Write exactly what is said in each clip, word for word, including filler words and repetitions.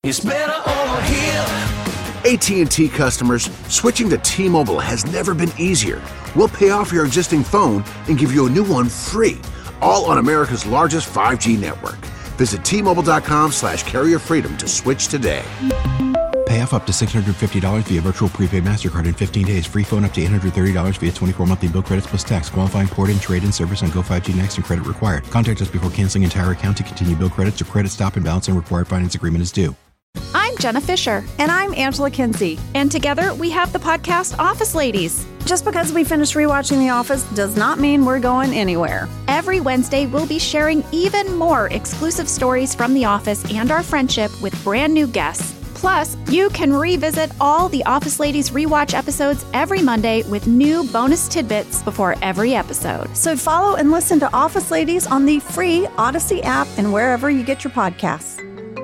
It's better over here. A T and T customers, switching to T-Mobile has never been easier. We'll pay off your existing phone and give you a new one free, all on America's largest five G network. Visit T-Mobile.com slash carrier freedom to switch today. Pay off up to six hundred fifty dollars via virtual prepaid MasterCard in fifteen days. Free phone up to eight hundred thirty dollars via twenty-four monthly bill credits plus tax. Qualifying port and trade-in service on Go five G Next and credit required. Contact us before canceling entire account to continue bill credits or credit stop and balance and required finance agreement is due. I'm Jenna Fisher. And I'm Angela Kinsey. And together we have the podcast Office Ladies. Just because we finished rewatching The Office does not mean we're going anywhere. Every Wednesday, we'll be sharing even more exclusive stories from The Office and our friendship with brand new guests. Plus, you can revisit all the Office Ladies rewatch episodes every Monday with new bonus tidbits before every episode. So follow and listen to Office Ladies on the free Odyssey app and wherever you get your podcasts.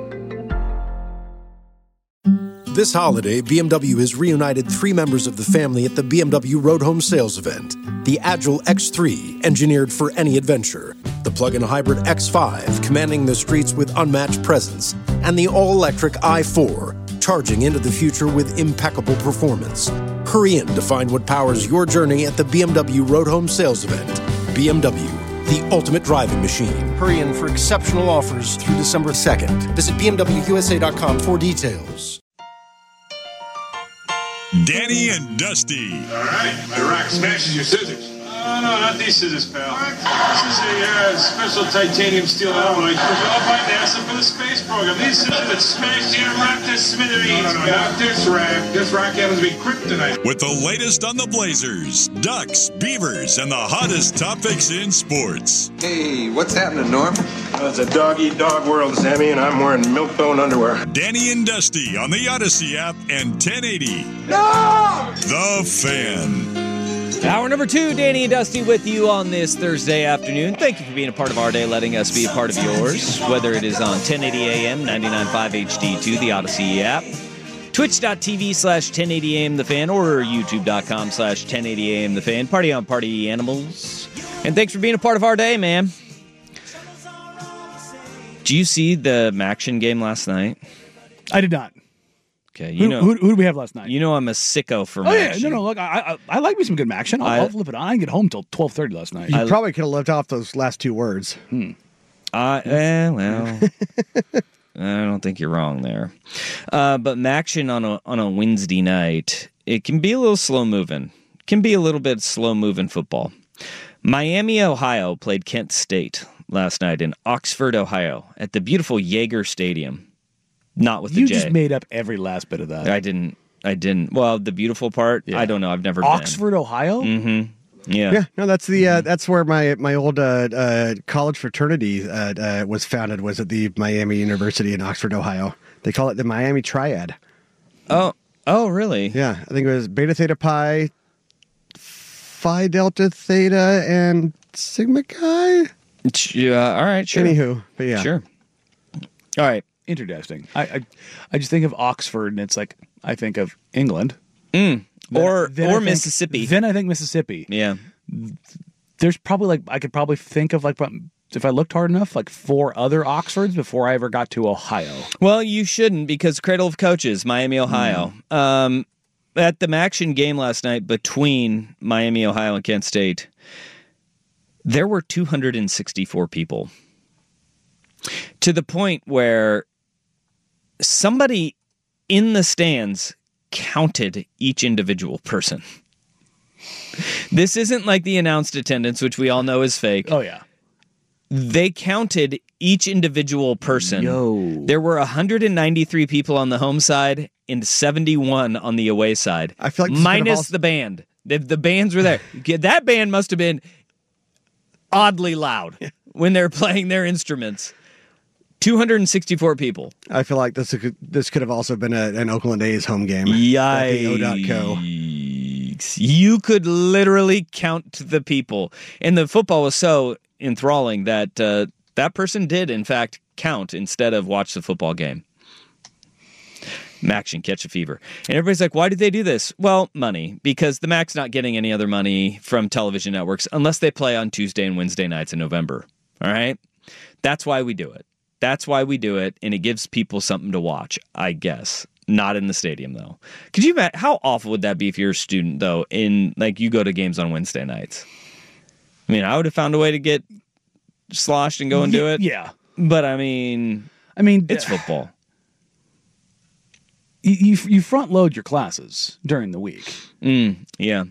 This holiday, B M W has reunited three members of the family at the B M W Road Home Sales Event. The Agile X three, engineered for any adventure. The plug-in hybrid X five, commanding the streets with unmatched presence. And the all-electric i four, charging into the future with impeccable performance. Hurry in to find what powers your journey at the B M W Road Home Sales Event. B M W, the ultimate driving machine. Hurry in for exceptional offers through December second. Visit B M W U S A dot com for details. Danny and Dusty. All right, my rock smashes your scissors. Oh, no, not these scissors, pal. This is a uh, special titanium steel alloy developed by NASA for the space program. These scissors that smash your rock to smithereens. No, no, no, not this rock. This rock happens to be kryptonite. With the latest on the Blazers, Ducks, Beavers, and the hottest topics in sports. Hey, what's happening, Norm? Well, it's a dog-eat-dog world, Sammy, and I'm wearing milk-bone underwear. Danny and Dusty on the Odyssey app and ten eighty. No! The Fan. Hour number two, Danny and Dusty with you on this Thursday afternoon. Thank you for being a part of our day, letting us be a part of yours, whether it is on ten eighty A M, ninety-nine point five H D two, the Odyssey app, twitch.tv slash 1080am the fan, or youtube.com slash 1080am the fan. Party on Party Animals. And thanks for being a part of our day, man. Did you see the Maction game last night? I did not. Okay, you who, know who, who do we have last night? You know I'm a sicko for oh, Maction. yeah, no, no, look, I, I, I like me some good Maction. I'll, I, I'll flip it on. I didn't get home till twelve thirty last night. You I, probably could have left off those last two words. Hmm. Uh, eh, well, I don't think you're wrong there. Uh, but Maction on a on a Wednesday night, it can be a little slow moving. Can be a little bit slow moving football. Miami, Ohio played Kent State last night in Oxford, Ohio, at the beautiful Yager Stadium. Not with the you J. You just made up every last bit of that. I didn't. I didn't. Well, the beautiful part, yeah. I don't know. I've never Oxford, been. Ohio? Mm-hmm. Yeah. Yeah. No, that's the uh, that's where my my old uh, uh, college fraternity uh, uh, was founded. Was at the Miami University in Oxford, Ohio. They call it the Miami Triad. Oh. Oh, really? Yeah. I think it was Beta Theta Pi, Phi Delta Theta, and Sigma Chi. Yeah. All right. Sure. Anywho, but yeah. Sure. All right. Interesting. I, I I just think of Oxford, and it's like I think of England, mm. then, or then or think, Mississippi. Then I think Mississippi. Yeah. There's probably like I could probably think of like if I looked hard enough, like four other Oxfords before I ever got to Ohio. Well, you shouldn't because Cradle of Coaches, Miami, Ohio. Mm. Um, at the Maction game last night between Miami, Ohio, and Kent State, there were two hundred sixty-four people. To the point where somebody in the stands counted each individual person. This isn't like the announced attendance, which we all know is fake. Oh, yeah. They counted each individual person. Yo. There were one hundred ninety-three people on the home side and seventy-one on the away side. I feel like minus also... the band. The, the bands were there. That band must have been oddly loud when they're playing their instruments. two hundred sixty-four people. I feel like this could, this could have also been a, an Oakland A's home game. Yikes. You could literally count the people. And the football was so enthralling that uh, that person did, in fact, count instead of watch the football game. Maction catch a fever. And everybody's like, why did they do this? Well, money. Because the Mac's not getting any other money from television networks unless they play on Tuesday and Wednesday nights in November. All right? That's why we do it. That's why we do it, and it gives people something to watch, I guess. Not in the stadium, though. Could you imagine, how awful would that be if you're a student, though, in, like, you go to games on Wednesday nights? I mean, I would have found a way to get sloshed and go and do it. Yeah. But, I mean, I mean, it's football. You, you, you front load your classes during the week. Mm, yeah.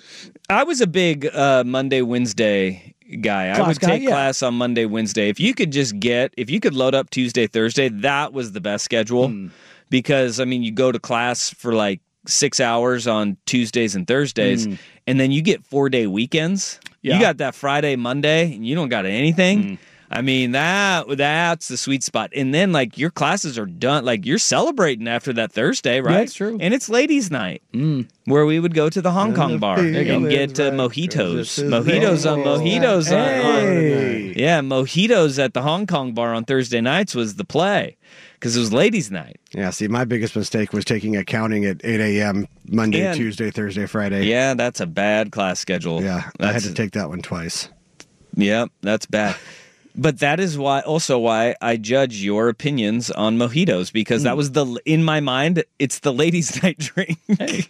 I was a big uh, Monday, Wednesday guy. Class I would guy, take yeah. class on Monday, Wednesday. If you could just get, if you could load up Tuesday, Thursday, that was the best schedule. Mm. Because, I mean, you go to class for like six hours on Tuesdays and Thursdays, Mm. and then you get four-day weekends. Yeah. You got that Friday, Monday, and you don't got anything. Mm. I mean, that that's the sweet spot. And then, like, your classes are done. Like, you're celebrating after that Thursday, right? Yeah, that's true. And it's ladies' night, Mm. where we would go to the Hong And Kong the bar and feeling's get uh, right, mojitos. 'cause this is Mojitos on ladies' mojitos night. on. Hey. Yeah, mojitos at the Hong Kong bar on Thursday nights was the play because it was ladies' night. Yeah, see, my biggest mistake was taking accounting at eight a.m. Monday, And- Tuesday, Thursday, Friday. Yeah, that's a bad class schedule. Yeah, I had That's- to take that one twice. Yeah, that's bad. But that is why, also why I judge your opinions on mojitos, because that was the, in my mind, it's the ladies' night drink.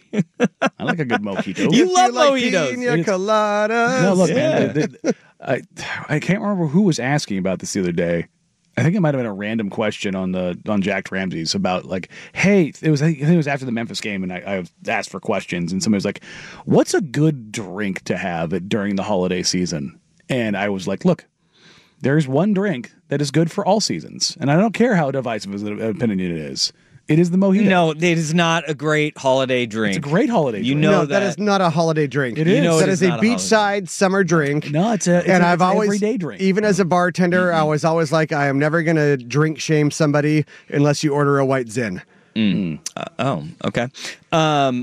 I like a good mojito. You love like mojitos. pina It's- coladas? No, look, Yeah. man. the- the- I, I can't remember who was asking about this the other day. I think it might have been a random question on the on Jack Ramsey's about like, hey, it was I think it was after the Memphis game, and I, I asked for questions, and somebody was like, "What's a good drink to have at, during the holiday season?" And I was like, "Look, there's one drink that is good for all seasons, and I don't care how divisive an opinion it is. It is the mojito. No, it is not a great holiday drink. It's a great holiday You drink. know no, that. that is not a holiday drink. It You is. know it that is is, a not a holiday beachside summer drink. No, it's a it's and a, I've it's an always, everyday drink. even as a bartender, mm-hmm. I was always like, I am never going to drink shame somebody unless you order a white Zin. Mm. Uh, oh, okay. Um,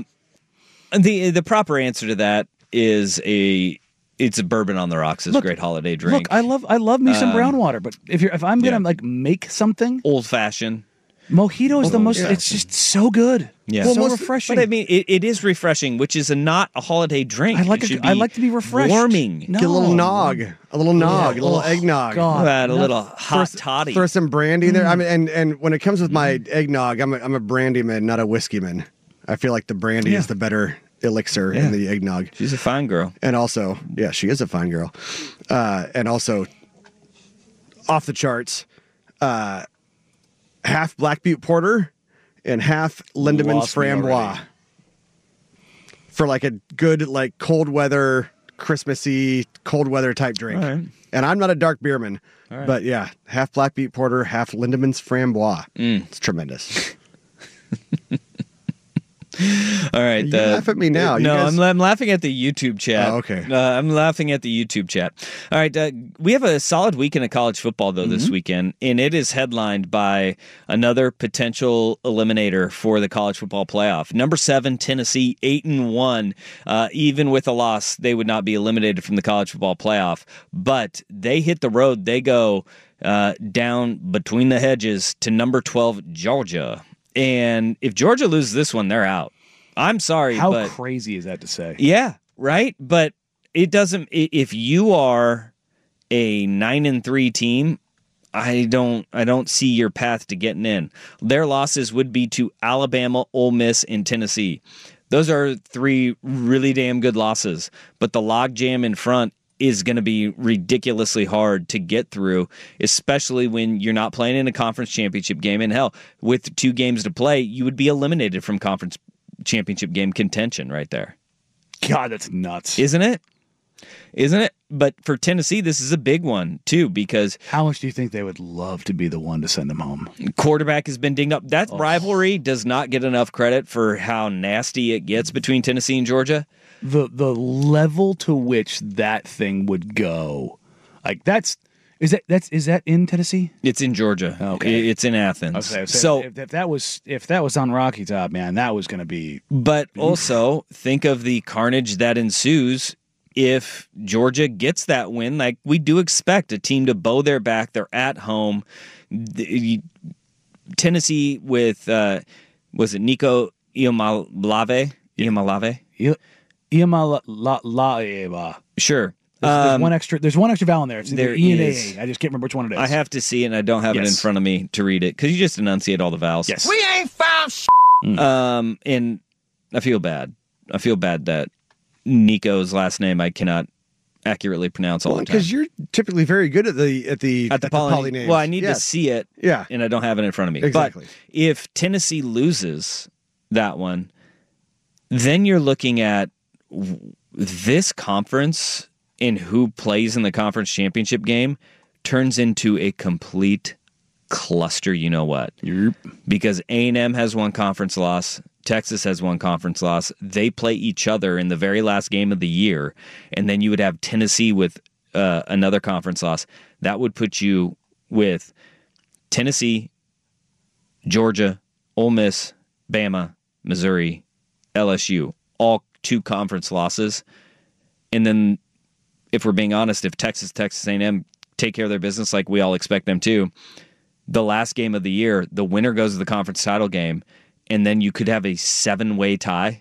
the the proper answer to that is a it's a bourbon on the rocks. It's Look, a great holiday drink. Look, I love I love me some Um, brown water, but if you're if I'm gonna yeah. like make something, Old fashioned. mojito is the most. yeah. It's just so good. Yeah. so Well, most- refreshing. But I mean, it, it is refreshing, which is a, not a holiday drink. I like It a- should I like to be refreshed. Warming. No. Get a little nog, a little nog, Yeah. a little Oh, eggnog. God. Add a No. little hot toddy. Throw some brandy in there. I mean, and and when it comes with my eggnog, I'm a, I'm a brandy man, not a whiskey man. I feel like the brandy Yeah. is the better elixir Yeah. in the eggnog. She's a fine girl. And also, yeah, she is a fine girl. Uh, and also, off the charts, uh, half Black Butte Porter and half Lindemans Lost me Frambois already. for like a good, like cold weather, Christmassy, cold weather type drink. All right. And I'm not a dark beerman, All right. but yeah, half Black Butte Porter, half Lindemans Frambois. Mm. It's tremendous. All right. You the- laugh at me now. You No, guys- I'm, I'm laughing at the YouTube chat. Oh, okay. Uh, I'm laughing at the YouTube chat. All right. Uh, we have a solid weekend of college football, though, Mm-hmm. this weekend, and it is headlined by another potential eliminator for the college football playoff. Number seven, Tennessee, eight and one. Uh, even with a loss, they would not be eliminated from the college football playoff. But they hit the road. They go uh, down between the hedges to number twelve, Georgia. And if Georgia loses this one, they're out. I'm sorry, How but crazy is that to say? yeah, right. But it doesn't. i- If you are a nine and three team, I don't. I don't see your path to getting in. Their losses would be to Alabama, Ole Miss, and Tennessee. Those are three really damn good losses. But the logjam in front is going to be ridiculously hard to get through, especially when you're not playing in a conference championship game. And hell, with two games to play, you would be eliminated from conference championship game contention right there. God, that's nuts. Isn't it? Isn't it? But for Tennessee, this is a big one, too, because How much do you think they would love to be the one to send them home? quarterback has been dinged up. That Oh. rivalry does not get enough credit for how nasty it gets between Tennessee and Georgia. The the level to which that thing would go, like that's is that that's is that in Tennessee? It's in Georgia. Okay. I- It's in Athens. Okay, so, so if, if that was if that was on Rocky Top, man, that was going to be. But also, think of the carnage that ensues if Georgia gets that win. Like, we do expect a team to bow their back. They're at home. The- Tennessee with, uh, was it Nico Iamaleava? Iamaleava? Iamaleava. Sure. There's, there's Um, one extra. There's one extra vowel in there. It's there either E and is. A A. I just can't remember which one it is. I have to see it, and I don't have it in Yes. front of me to read it because you just enunciate all the vowels. Yes. We ain't found sh- Um, and I feel bad. I feel bad that Nico's last name I cannot accurately pronounce all Well, the time. because you're typically very good at the at the At the, poly, poly names. Well, I need Yes. to see it. Yeah. And I don't have it in front of me. Exactly. But if Tennessee loses that one, then you're looking at w- this conference and who plays in the conference championship game turns into a complete cluster, you know what? Yep. Because A and M has one conference loss, Texas has one conference loss. They play each other in the very last game of the year, and then you would have Tennessee with uh, another conference loss. That would put you with Tennessee, Georgia, Ole Miss, Bama, Missouri, L S U, all two conference losses. And then, if we're being honest, if Texas, Texas A and M take care of their business like we all expect them to, the last game of the year, the winner goes to the conference title game, and then you could have a seven-way tie.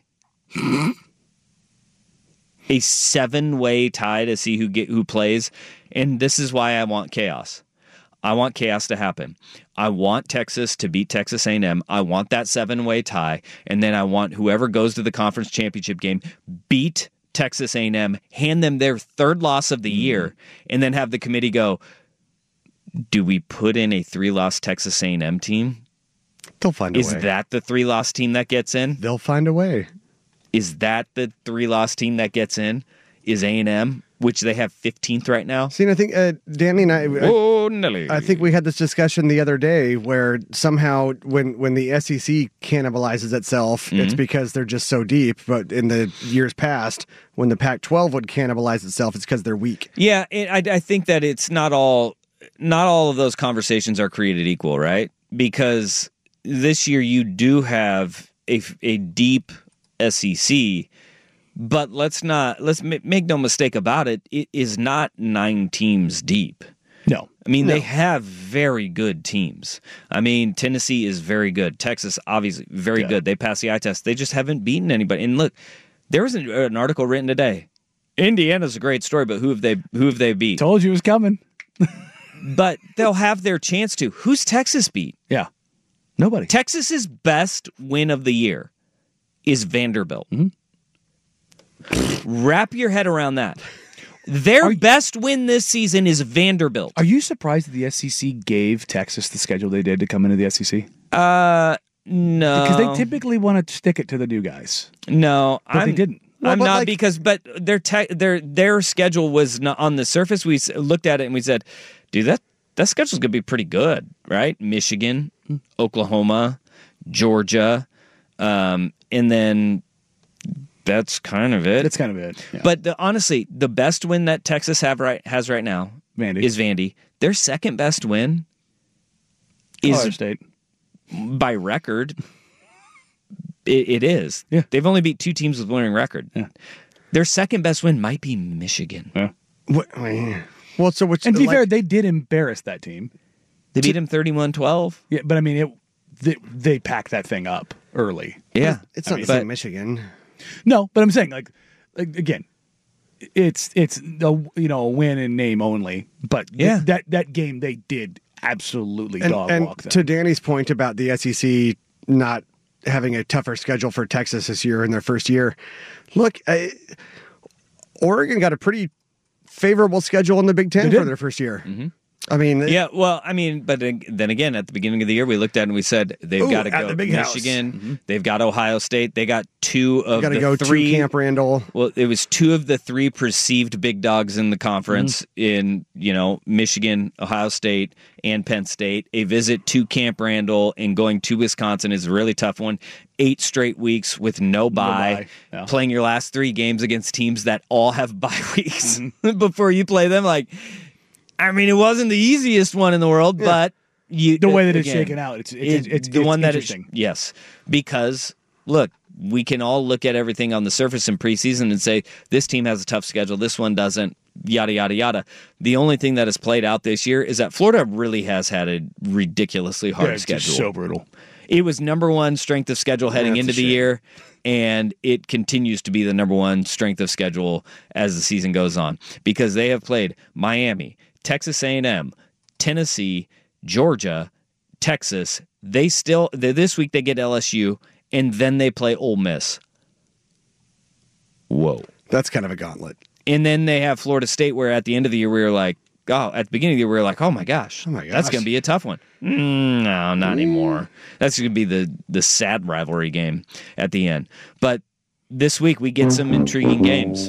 A seven-way tie to see who get who plays. And this is why I want chaos. I want chaos to happen. I want Texas to beat Texas A and M. I want that seven-way tie. And then I want whoever goes to the conference championship game beat Texas A and M, hand them their third loss of the year, and then have the committee go, do we put in a three-loss Texas A and M team? They'll find a Is way. that the three-loss team that gets in? They'll find a way. Is that the three-loss team that gets in? Is A and M, which they have fifteenth right now? See, and I think uh, Danny and I, I, Oh, Nelly. I think we had this discussion the other day where somehow when when the S E C cannibalizes itself, it's Mhm. because they're just so deep. But in the years past, when the Pac twelve would cannibalize itself, it's because they're weak. Yeah, it, I, I think that it's not all not all of those conversations are created equal, right? Because this year you do have a, a deep S E C, but let's not let's ma- make no mistake about it. It is not nine teams deep. No, I mean No. they have very good teams. I mean Tennessee is very good. Texas obviously very Yeah. good. They passed the eye test. They just haven't beaten anybody. And look, there was an, an article written today. Indiana's a great story, but who have they who have they beat? Told you it was coming. But they'll have their chance to. Who's Texas beat? Yeah. Nobody. Texas's best win of the year is Vanderbilt. Mm-hmm. Wrap your head around that. Their Are you- best win this season is Vanderbilt. Are you surprised that the S E C gave Texas the schedule they did to come into the S E C? Uh, no. Because they typically want to stick it to the new guys. No, But I'm, they didn't. Well, I'm but not like- because, but their te- their their schedule was not on the surface. We s- looked at it and we said, "Dude, that that schedule's gonna be pretty good, right? Michigan, Oklahoma, Georgia, um, and then that's kind of it. That's kind of it. Yeah. But the, honestly, the best win that Texas have right has right now Vandy. is Vandy. Their second best win is Ohio State. by record. It, it is. Yeah. They've only beat two teams with winning record. Yeah. Their second best win might be Michigan. Yeah. What, I mean, well, so which And to be like- fair, they did embarrass that team. They beat them thirty-one twelve. Yeah, but I mean, it they, they packed that thing up early. Yeah. it's I not mean, the same but- Michigan. No, but I'm saying like, like again, it's it's a you know a win in name only. But th- Yeah. that that game they did absolutely And, dog and walk them. to Danny's point about the S E C not having a tougher schedule for Texas this year in their first year, look, I, Oregon got a pretty favorable schedule in the Big Ten They for did. their first year. Mm-hmm. I mean, Yeah, well, I mean, but then again, at the beginning of the year, we looked at it and we said they've Ooh, got to at go the big house. Michigan, Mm-hmm. they've got Ohio State, they got two of got to the go three. to Camp Randall. Well, it was two of the three perceived big dogs in the conference Mm-hmm. in, you know, Michigan, Ohio State, and Penn State. A visit to Camp Randall and going to Wisconsin is a really tough one. Eight straight weeks with no bye, bye, yeah. playing your last three games against teams that all have bye weeks before you play them. Like, I mean, it wasn't the easiest one in the world, but you the way that it's again, shaken out, it's it's it- it's, the it's one that is interesting. yes, because look, we can all look at everything on the surface in preseason and say this team has a tough schedule, this one doesn't, yada yada yada. The only thing that has played out this year is that Florida really has had a ridiculously hard Yeah, it's schedule. just so brutal. It was number one strength of schedule heading Yeah, into that's a the shame. year, and it continues to be the number one strength of schedule as the season goes on because they have played Miami, Texas A and M, Tennessee, Georgia, Texas. They still they, this week they get L S U, and then they play Ole Miss. Whoa. That's kind of a gauntlet. And then they have Florida State, where at the end of the year we were like, oh, at the beginning of the year we were like, oh my gosh, Oh my gosh. that's going to be a tough one. Mm, no, not anymore. That's going to be the the sad rivalry game at the end. But this week we get some intriguing games.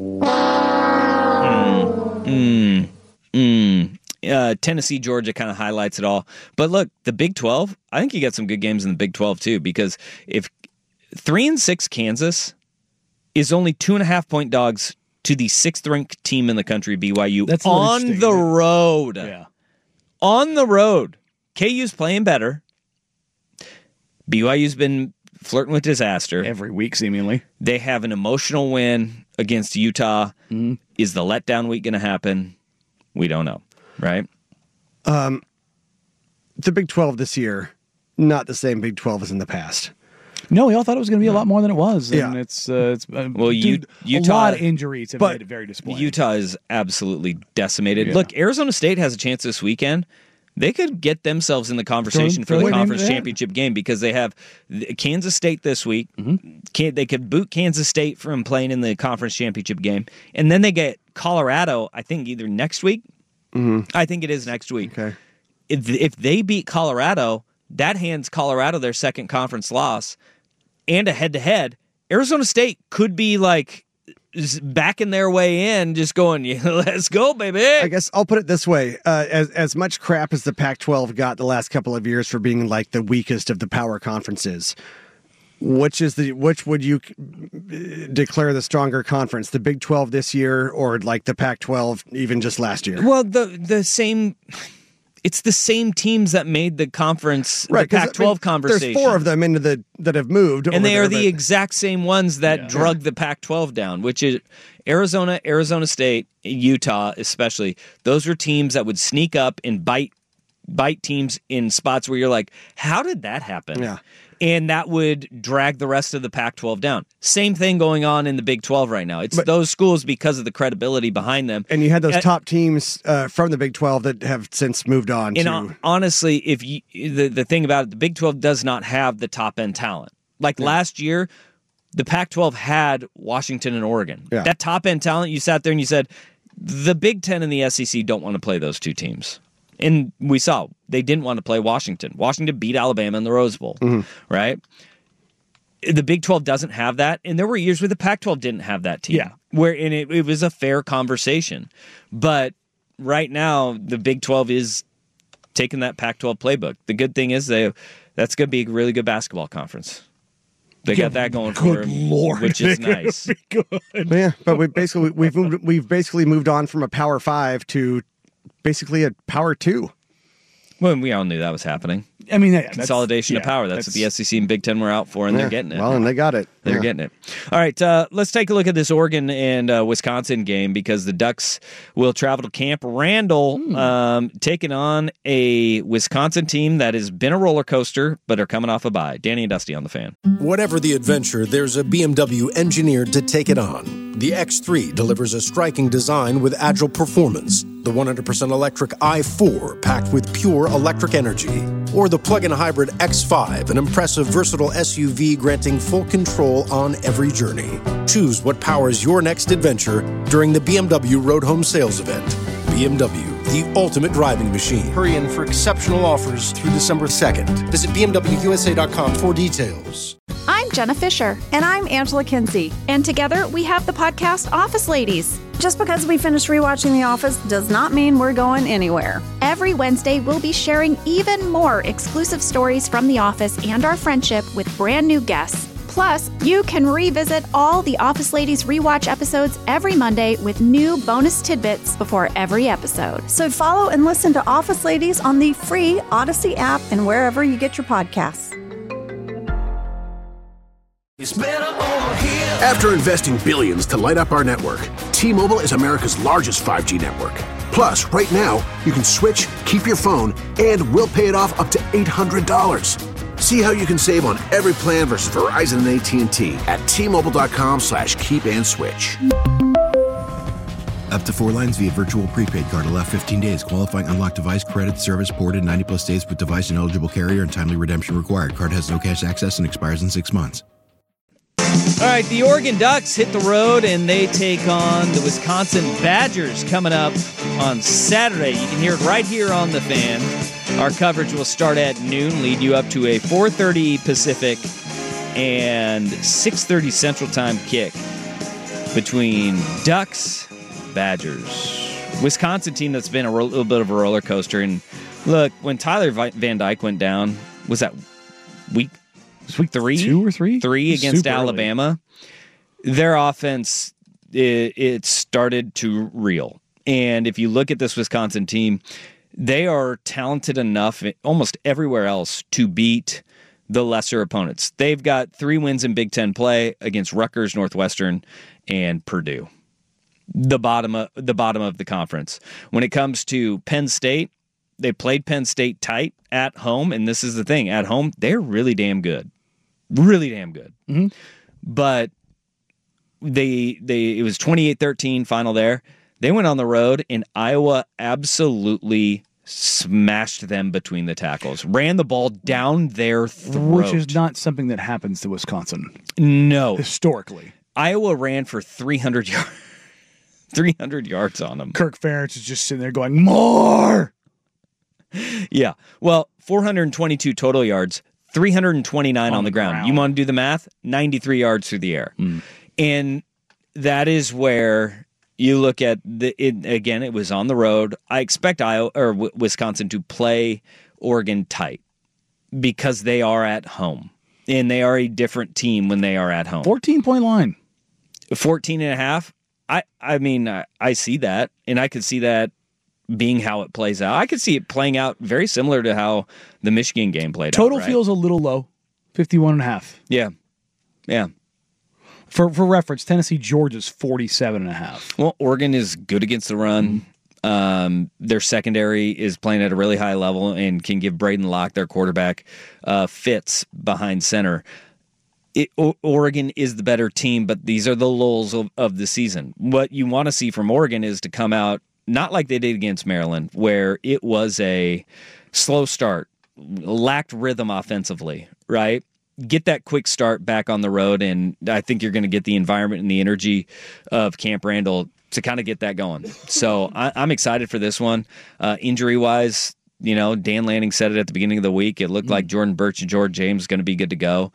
Mm, mm, mm. Uh, Tennessee, Georgia kind of highlights it all. But look, the Big twelve, I think you got some good games in the Big twelve too, because if three and six Kansas is only two and a half point dogs to the sixth ranked team in the country, B Y U, That's a little on interesting. the road. Yeah. On the road. K U's playing better. B Y U's been flirting with disaster. Every week, seemingly. They have an emotional win against Utah. Mm-hmm. Is the letdown week going to happen? We don't know, right? Um, the Big twelve this year, not the same Big twelve as in the past. No, we all thought it was going to be a lot more than it was. And Yeah. it's, uh, it's uh, Well, dude, U- Utah- a lot of injuries have but made it very disappointing. Utah is absolutely decimated. Yeah. Look, Arizona State has a chance this weekend. They could get themselves in the conversation Throw- for throw the it in conference there. championship game because they have the- Kansas State this week. Mm-hmm. Can, they could boot Kansas State from playing in the conference championship game. And then they get Colorado, I think, either next week. I think it is next week. Okay. If, if they beat Colorado, that hands Colorado their second conference loss and a head-to-head. Arizona State could be like s- backing their way in, just going, yeah, let's go, baby. I guess I'll put it this way: uh, as as much crap as the Pac twelve got the last couple of years for being like the weakest of the power conferences, which is the which would you uh, declare the stronger conference? The Big twelve this year, or like the Pac twelve even just last year? Well, the the same. It's the same teams that made the conference, the 'cause, Pac twelve I mean, conversation. There's four of them into the that have moved, and over they there, are the but- exact same ones that Yeah. drug the Pac twelve down, which is Arizona, Arizona State, Utah especially. Those were teams that would sneak up and bite bite teams in spots where you're like, how did that happen? Yeah. And that would drag the rest of the Pac twelve down. Same thing going on in the Big twelve right now. It's But- those schools because of the credibility behind them. And you had those And- top teams uh, from the Big twelve that have since moved on And to. hon- honestly, if you the, the thing about it, the Big twelve does not have the top end talent. Like last year, the Pac twelve had Washington and Oregon. Yeah. That top end talent, you sat there and you said, the Big Ten and the S E C don't want to play those two teams. And we saw they didn't want to play Washington. Washington beat Alabama in the Rose Bowl, right? The Big twelve doesn't have that, and there were years where the Pac twelve didn't have that team. Yeah. Where and it, it was a fair conversation. But right now, the Big twelve is taking that Pac twelve playbook. The good thing is they that's going to be a really good basketball conference. They got that going for Good them, Lord, which is they're gonna nice. be good. Yeah, but we basically we've moved, we've basically moved on from a Power Five to basically a Power Two. Well, we all knew that was happening. I mean, yeah, that's- Consolidation of yeah, power. That's, what the S E C and Big Ten were out for, and Yeah, they're getting it. Well, and they got it. They're Yeah. getting it. All right, uh, let's take a look at this Oregon and uh, Wisconsin game because the Ducks will travel to Camp Randall, Hmm. um, taking on a Wisconsin team that has been a roller coaster, but are coming off a bye. Danny and Dusty on the Fan. Whatever the adventure, there's a B M W engineered to take it on. The X three delivers a striking design with agile performance. The one hundred percent electric i four packed with pure electric energy. Or the plug-in hybrid X five, an impressive versatile S U V granting full control on every journey. Choose what powers your next adventure during the B M W Road Home Sales Event. B M W, the ultimate driving machine. Hurry in for exceptional offers through December second. Visit B M W U S A dot com for details. I'm Jenna Fisher. And I'm Angela Kinsey. And together we have the podcast Office Ladies. Just because we finished rewatching The Office does not mean we're going anywhere. Every Wednesday, we'll be sharing even more exclusive stories from The Office and our friendship with brand new guests. Plus, you can revisit all the Office Ladies rewatch episodes every Monday with new bonus tidbits before every episode. So follow and listen to Office Ladies on the free Odyssey app and wherever you get your podcasts. It's better over here. After investing billions to light up our network, T-Mobile is America's largest five G network. Plus, right now, you can switch, keep your phone, and we'll pay it off up to eight hundred dollars. See how you can save on every plan versus Verizon and A T and T at T-Mobile.com slash keep and switch. Up to four lines via virtual prepaid card. Allow fifteen days. Qualifying unlocked device credit service ported ninety plus days with device and eligible carrier and timely redemption required. Card has no cash access and expires in six months. All right, the Oregon Ducks hit the road and they take on the Wisconsin Badgers coming up on Saturday. You can hear it right here on The Fan. Our coverage will start at noon, lead you up to a four thirty Pacific and six thirty Central Time kick between Ducks, Badgers. Wisconsin team that's been a ro- little bit of a roller coaster. And look, when Tyler Van Dyke went down, was that week week three? Two or three? Three against Super Alabama. Early. Their offense, it, it started to reel. And if you look at this Wisconsin team, they are talented enough almost everywhere else to beat the lesser opponents. They've got three wins in Big Ten play against Rutgers, Northwestern, and Purdue. The bottom of the bottom of the conference. When it comes to Penn State, they played Penn State tight at home, and this is the thing. At home, they're really damn good. Really damn good. Mm-hmm. But they they it was twenty-eight thirteen final there. They went on the road, and Iowa absolutely smashed them between the tackles. Ran the ball down their throat. Which is not something that happens to Wisconsin. No. Historically. Iowa ran for three hundred yards. three hundred yards on them. Kirk Ferentz is just sitting there going, more! Yeah. Well, four hundred twenty-two total yards, three hundred twenty-nine on, on the ground. ground. You want to do the math? ninety-three yards through the air. Mm. And that is where you look at the it, again, it was on the road. I expect Iowa or w- Wisconsin to play Oregon tight because they are at home. And they are a different team when they are at home. fourteen point line. fourteen and a half. I, I mean, I, I see that, and I could see that being how it plays out. I could see it playing out very similar to how the Michigan game played Total out. Total right? feels a little low, fifty-one and a half. Yeah, yeah. For for reference, Tennessee Georgia's forty-seven and a half. Well, Oregon is good against the run. Mm-hmm. Um, their secondary is playing at a really high level and can give Braden Locke, their quarterback, uh, fits behind center. It, o- Oregon is the better team, but these are the lulls of, of the season. What you want to see from Oregon is to come out not like they did against Maryland, where it was a slow start, lacked rhythm offensively, right? Get that quick start back on the road, and I think you're going to get the environment and the energy of Camp Randall to kind of get that going. So I, I'm excited for this one. Uh, injury-wise, you know, Dan Lanning said it at the beginning of the week. It looked mm-hmm. like Jordan Birch and George James going to be good to go.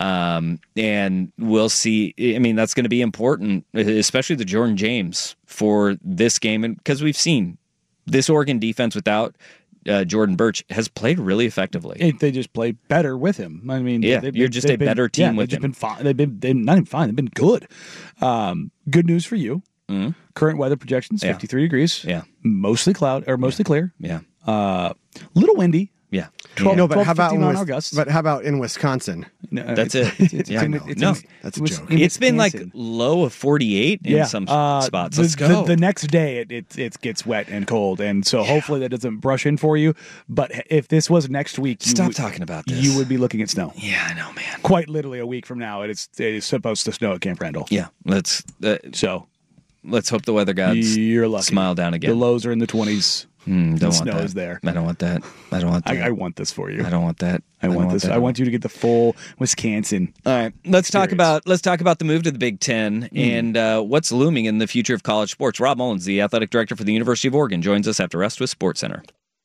Um, and we'll see. I mean, that's going to be important, especially the Jordan James for this game. And because we've seen this Oregon defense without uh, Jordan Birch has played really effectively. It, they just play better with him. I mean, yeah, they, you're just a been, better team yeah, with they've him. Been fine. They've been they've not even fine. They've been good. Um, good news for you. Mm-hmm. Current weather projections: yeah. fifty-three degrees. Yeah, mostly cloud or mostly yeah. clear. Yeah, uh, little windy. Yeah. twelve, no, but twelve, how about in mile Wis- but how about in Wisconsin? No, that's it's, it. It's, it's, yeah, it's, no, it's, no. it's, that's a it's, joke. It's been like low of forty-eight in yeah. some uh, spots. The, Let's go. The, the next day, it, it it gets wet and cold, and so yeah. hopefully that doesn't brush in for you. But if this was next week, you stop would, talking about this. You would be looking at snow. Yeah, I know, man. Quite literally a week from now, it is it is supposed to snow at Camp Randall. Yeah, let's. Uh, so let's hope the weather gods you're lucky. Smile down again. The lows are in the twenties. Mm, don't the want snow that. is there. I don't want that. I don't want that. I, I want this for you. I don't want that. I, I want, want this. that. I want you to get the full Wisconsin. All right, let's experience. talk about let's talk about the move to the Big Ten mm. and uh, what's looming in the future of college sports. Rob Mullins, the athletic director for the University of Oregon, joins us after Rest with Sports Center.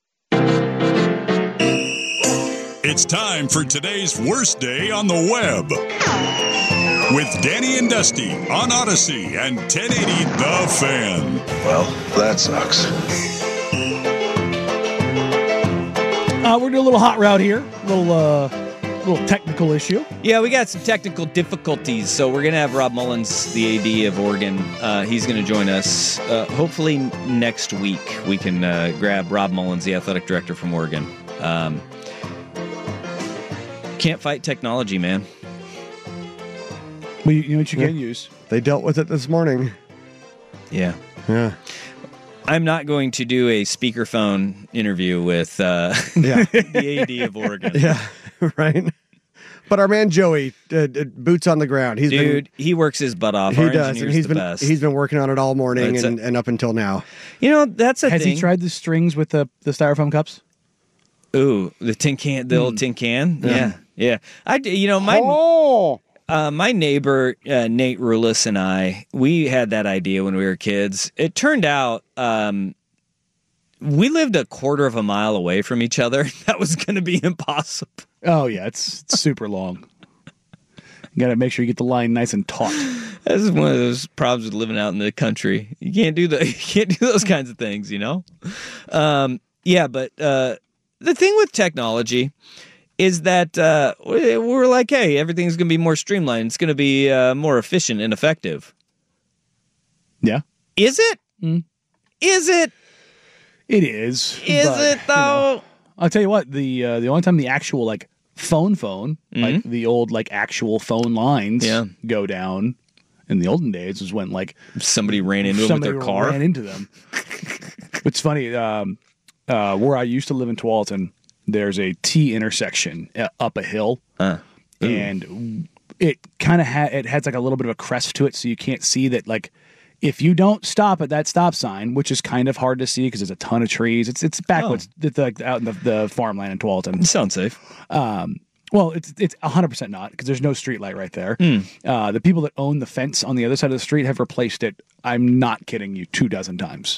It's time for today's worst day on the web with Danny and Dusty on Odyssey and ten eighty The Fan. Well, that sucks. Uh, we're doing a little hot route here, a little, uh, little technical issue. Yeah, we got some technical difficulties, so we're going to have Rob Mullins, the A D of Oregon. Uh, he's going to join us. Uh, hopefully next week we can uh, grab Rob Mullins, the athletic director from Oregon. Um, can't fight technology, man. Well, you, you know what you yeah. can use? They dealt with it this morning. Yeah. Yeah. I'm not going to do a speakerphone interview with uh, yeah. the A D of Oregon. Yeah. right? But our man Joey, uh, uh, boots on the ground. He's Dude, been, he works his butt off. he Our does, and engineer's he's the been best. he's been working on it all morning That's and, a- and up until now. You know, that's a Has thing. he tried the strings with the, the styrofoam cups? Ooh, the tin can, the old tin can. Yeah. Yeah, yeah. I, d- you know, my Oh! uh, my neighbor uh, Nate Rulis and I, we had that idea when we were kids. It turned out um, we lived a quarter of a mile away from each other. That was going to be impossible. Oh, yeah. It's, it's super long. You got to make sure you get the line nice and taut. This is one of those problems with living out in the country. You can't do the you can't do those kinds of things, you know. Um, yeah, but uh, the thing with technology is that uh, we- we're like, hey, everything's going to be more streamlined. It's going to be uh, more efficient and effective. Yeah. Is it? Mm. Is it? It is. Is but, it though? you know, I'll tell you what. The uh, the only time the actual like phone phone, like Mhm. the old like actual phone lines, Yeah. go down in the olden days was when like somebody ran into them with somebody their car. ran into them. It's funny. Um, uh, where I used to live in Tualatin, there's a T intersection uh, up a hill, uh, and it kind of ha- it has like a little bit of a crest to it, so you can't see that like. If you don't stop at that stop sign, which is kind of hard to see because there's a ton of trees, it's it's backwoods, it's like out in the, the farmland in Tualatin. Sounds safe. Um, well, it's it's one hundred percent not because there's no street light right there. Mm. Uh, the people that own the fence on the other side of the street have replaced it. I'm not kidding you, two dozen times.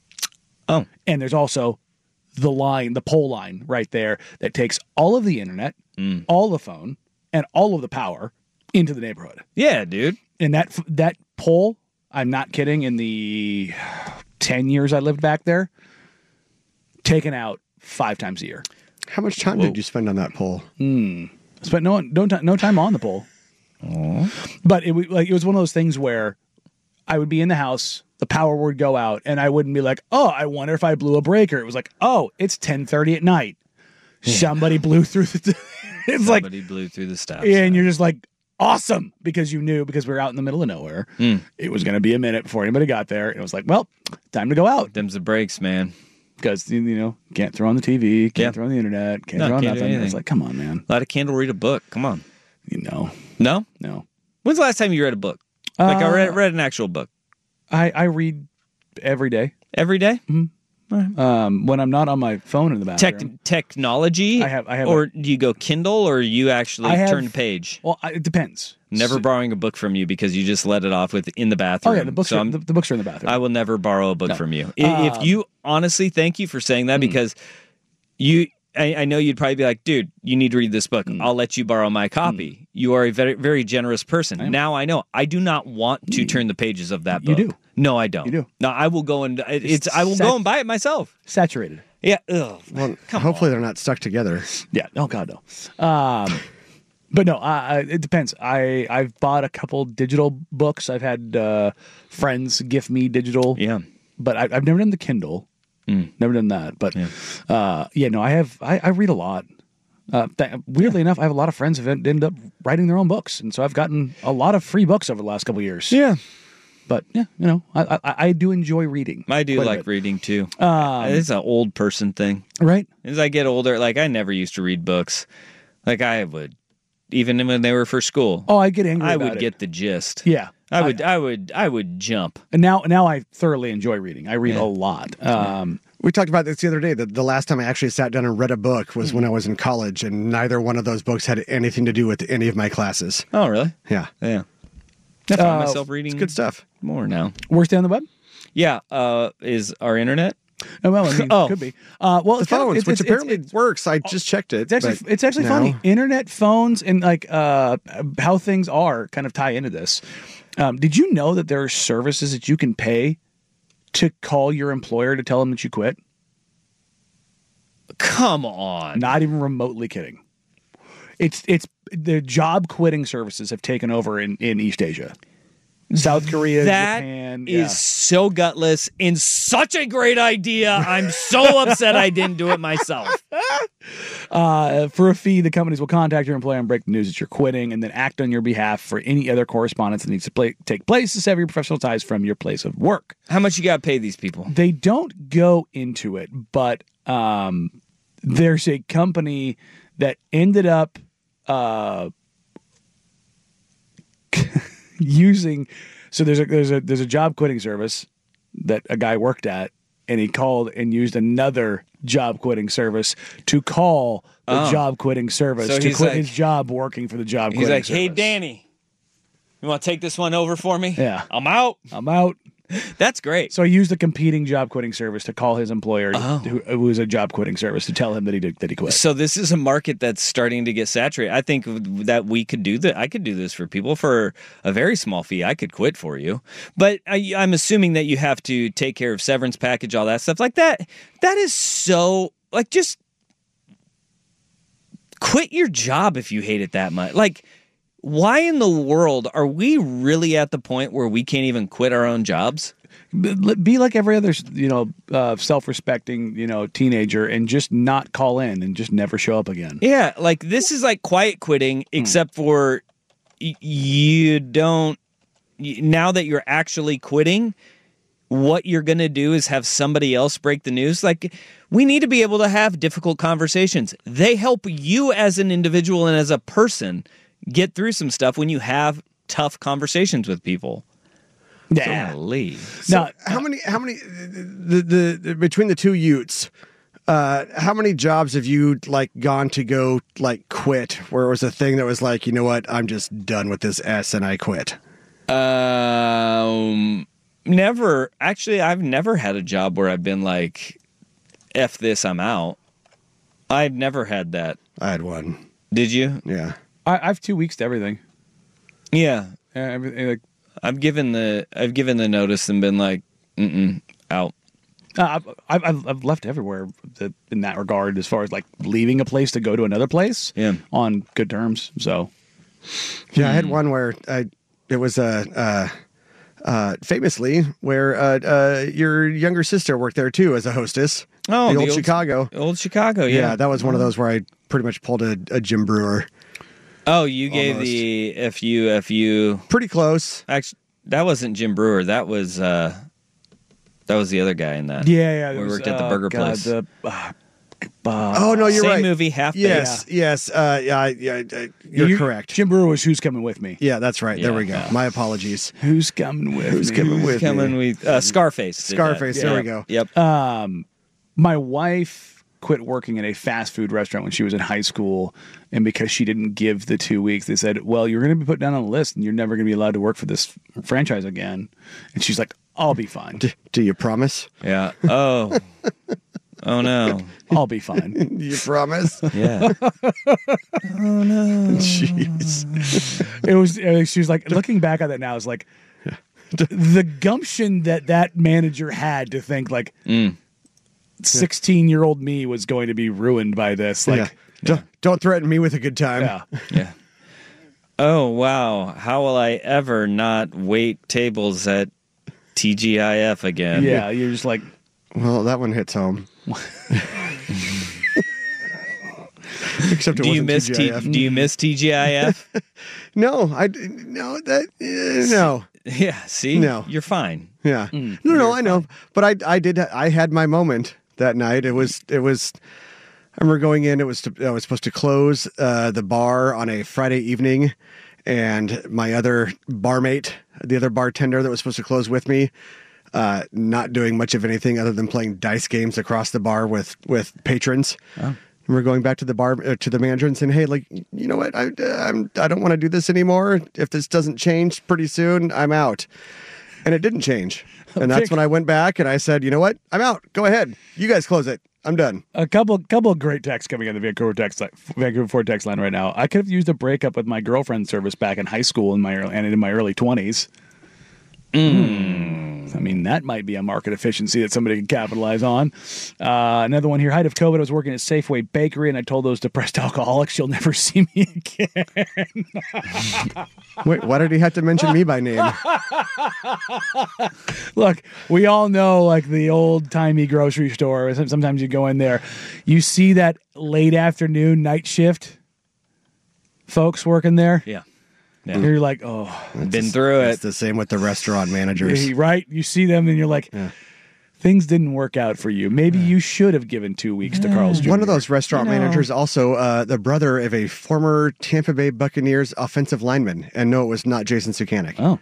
Oh, and there's also the line, the pole line right there that takes all of the internet, Mm. all the phone, and all of the power into the neighborhood. Yeah, dude. And that that pole. I'm not kidding. In the ten years I lived back there, taken out five times a year. How much time Whoa. did you spend on that pole? Hmm. Spent no no time no time on the pole. But it would- like it was one of those things where I would be in the house, the power would go out, and I wouldn't be like, "Oh, I wonder if I blew a breaker." It was like, "Oh, it's ten thirty at night. Somebody blew through the." It's like somebody blew through the stop. and you're just like. Awesome, because you knew because we were out in the middle of nowhere. Mm. It was going to be a minute before anybody got there. It was like, well, time to go out. Them's the breaks, man. Because you know, can't throw on the T V, can't Yeah. throw on the internet, can't No, throw on can't do nothing. anything. It's like, come on, man. Light a candle, read a book. Come on. You know, No, no. When's the last time you read a book? Like I Uh, read, read an actual book. I I read every day. Every day? Mm-hmm. Um, when I'm not on my phone in the Tech bathroom. technology. I have- I have Or a- do you go Kindle, or you actually I have- turn the page? Well, I, it depends. Never So- borrowing a book from you because you just let it off with in the bathroom. Oh yeah, the books So are I'm- the, the books are in the bathroom. I will never borrow a book No. from you. I- if Um, you honestly, thank you for saying that because you. I, I know you'd probably be like, dude, you need to read this book. Mm. I'll let you borrow my copy. You are a very, very generous person. Now I know. I do not want to turn the pages of that You book. do. No, I don't. You do. No, I will go and it's. I will Sat- go and buy it myself. Saturated. Yeah. Ugh. Well, hopefully they're not stuck together. Yeah. Oh God, no. Um, but no, I, I, it depends. I I've bought a couple digital books. I've had uh, friends gift me digital. Yeah. But I, I've never done the Kindle. Mm. Never done that. But yeah, uh, yeah no, I have. I, I read a lot. Uh, th- weirdly enough, I have a lot of friends who have ended up writing their own books, and so I've gotten a lot of free books over the last couple of years. Yeah. But yeah, you know, I I, I do enjoy reading. I do quite a like bit. reading too. Um, it's an old person thing. Right. As I get older, like I never used to read books. Like I would, even when they were for school. Oh, I get angry I about would it. get the gist. Yeah. I would, I, would, I would jump. And now, now I thoroughly enjoy reading. I read Yeah. a lot. Um, We talked about this the other day. That the last time I actually sat down and read a book was when I was in college, and neither one of those books had anything to do with any of my classes. Oh, really? Yeah. Yeah. I find Uh, myself reading It's good stuff. more now. Worst day on the web? Yeah. Uh, is our internet? Oh, well, I mean, Oh. could be. Uh, well, The it's kind of- phones, it's- which it's- apparently it's- works. I just checked it. It's actually but it's actually no. funny. Internet, phones, and like uh, how things are kind of tie into this. Um, did you know that there are services that you can pay to call your employer to tell them that you quit? Come on. Not even remotely kidding. It's it's the job quitting services have taken over in, in East Asia. South Korea, That Japan. is yeah. so gutless and such a great idea. I'm so upset I didn't do it myself. Uh, for a fee, the companies will contact your employer and break the news that you're quitting and then act on your behalf for any other correspondence that needs to play, take place to sever your professional ties from your place of work. How much you got to pay these people? They don't go into it, but um, there's a company that ended up uh, using. So there's a there's a there's a job quitting service that a guy worked at, and he called and used another job quitting service to call the Oh. job quitting service So to he's quit like- his job working for the job He's quitting like, service. "Hey, Danny, you want to take this one over for me? Yeah. I'm out. I'm out." That's great. So he used a competing job quitting service to call his employer, Oh. who, who was a job quitting service, to tell him that he did that he quit. So this is a market that's starting to get saturated. I think that we could do that. I could do this for people for a very small fee. I could quit for you, but I, I'm assuming that you have to take care of severance package, all that stuff like that. That is so like just quit your job if you hate it that much. Like, why in the world are we really at the point where we can't even quit our own jobs? Be like every other, you know, uh, self-respecting, you know, teenager, and just not call in and just never show up again. Yeah, like this is like quiet quitting, except for y- you don't. y- Now that you're actually quitting, what you're going to do is have somebody else break the news. Like, we need to be able to have difficult conversations. They help you as an individual and as a person get through some stuff when you have tough conversations with people. Yeah. Golly. So how many? How many? The, the, the between the two Utes, uh, how many jobs have you like gone to go like quit? Where it was a thing that was like, you know what, I'm just done with this S and I quit. Um, never. Actually, I've never had a job where I've been like, "F this, I'm out." I've never had that. I had one. Did you? Yeah. I, I have two weeks to everything. Yeah. Uh, everything, like, I've given the I've given the notice and been like, mm-mm, out. Uh, I've, I've I've left everywhere that, in that regard, as far as like leaving a place to go to another place. Yeah. On good terms. So. Yeah, I had one where I it was a uh, uh, uh, famously where uh, uh, your younger sister worked there too as a hostess. Oh, the, the old, old- Chicago. Old Chicago, yeah. Yeah, that was one of those where I pretty much pulled a, a Jim Brewer. Oh, you gave Almost. the F U F U. Pretty close. Actually, that wasn't Jim Brewer. That was uh, that was the other guy in that. Yeah, yeah. We there was, worked at the uh, burger God, place. the, uh, uh, Oh no, you're Same right. movie, half baked. Yes, yes. Uh, yeah, yeah. Uh, you're You- correct. Jim Brewer was Who's Coming With Me. Yeah, that's right. There we go. Yeah. My apologies. Who's coming with Who's me? coming with Coming me? with uh, Scarface. did that. Scarface, there Yeah. we go. Yep. Um, my wife quit working at a fast food restaurant when she was in high school, and because she didn't give the two weeks, they said, "Well, you're going to be put down on the list, and you're never going to be allowed to work for this franchise again." And she's like, "I'll be fine. D- do you promise? Yeah. Oh. Oh no. I'll be fine." Do you promise? Yeah. Oh no. Jeez. It was. uh, She was like, looking back on that now, it's like the gumption that that manager had to think like sixteen-year-old me was going to be ruined by this. Like, yeah. Don't, don't threaten me with a good time. yeah. Yeah. Oh wow. How will I ever not wait tables at T G I F again? Yeah, you're just like, Well, that one hits home. Except it Do you wasn't miss T- T G I F. Do you miss T G I F? No, I no that uh, no. Yeah. See. No. You're fine. Yeah. no, no, I know. But I I did I had my moment that night. It was it was I remember going in, it was to, I was supposed to close uh, the bar on a Friday evening, and my other barmate, the other bartender that was supposed to close with me, uh, not doing much of anything other than playing dice games across the bar with with patrons. Oh. And we're going back to the bar uh, to the manager and saying, "Hey, like, you know what? I I'm I don't want to do this anymore. If this doesn't change pretty soon, I'm out." And it didn't change. And that's when I went back and I said, "You know what? I'm out. Go ahead. You guys close it. I'm done." a couple couple of great texts coming on the Vancouver text line, Vancouver Ford text line right now. I could have used a breakup with my girlfriend service back in high school in my early, and in my early twenties. Mm. I mean, that might be a market efficiency that somebody can capitalize on. Uh, another one here. Height of COVID, I was working at Safeway Bakery, and I told those depressed alcoholics, "You'll never see me again." Wait, why did he have to mention me by name? Look, we all know, like, the old-timey grocery store. Sometimes you go in there, you see that late afternoon night shift folks working there. Yeah. Yeah. You're like, oh, Been through It's it. the same with the restaurant managers. right? You see them and you're like, Yeah. things didn't work out for you. Maybe you should have given two weeks to Carl's Junior One of those restaurant You know. managers, also uh, the brother of a former Tampa Bay Buccaneers offensive lineman. And no, it was not Jason Sukanik. Oh.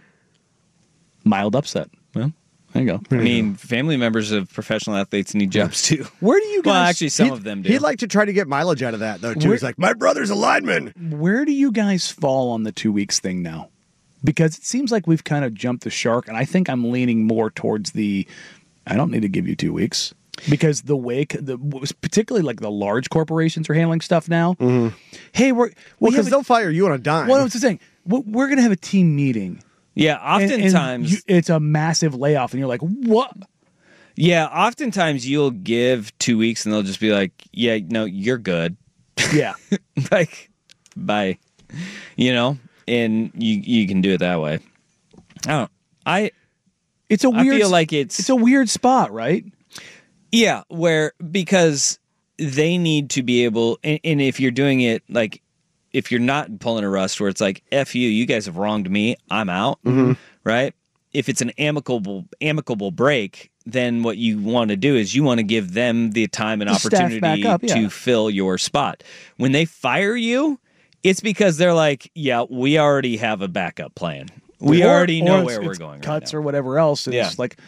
Mild upset. Well, there you go. I mean, family members of professional athletes need jobs too. Where do you guys... Well, actually, some He'd- of them do. He'd like to try to get mileage out of that, though, too. Where- He's like, my brother's a lineman. Where do you guys fall on the two weeks thing now? Because it seems like we've kind of jumped the shark, and I think I'm leaning more towards the, I don't need to give you two weeks. Because the way, the, particularly like the large corporations are handling stuff now. Mm-hmm. Hey, we're... Well, we because have a- they'll fire you on a dime. Well, I was just saying, we're we're going to have a team meeting. Yeah, and- and oftentimes you- it's a massive layoff, and you're like, what? Yeah, oftentimes you'll give two weeks and they'll just be like, yeah, no, you're good. Yeah. Like, bye. You know? And you you can do it that way. I don't I It's a weird I feel like it's It's a weird spot, right? Yeah, where because they need to be able and, and if you're doing it like if you're not pulling a rust where it's like, F you, you guys have wronged me, I'm out. Mm-hmm. Right? If it's an amicable amicable break, then what you want to do is you want to give them the time and The staff opportunity back up, yeah. to fill your spot. When they fire you, it's because they're like, yeah, we already have a backup plan. We Or- already know or where it's- we're it's going. Cuts or whatever else. It's Yeah. like,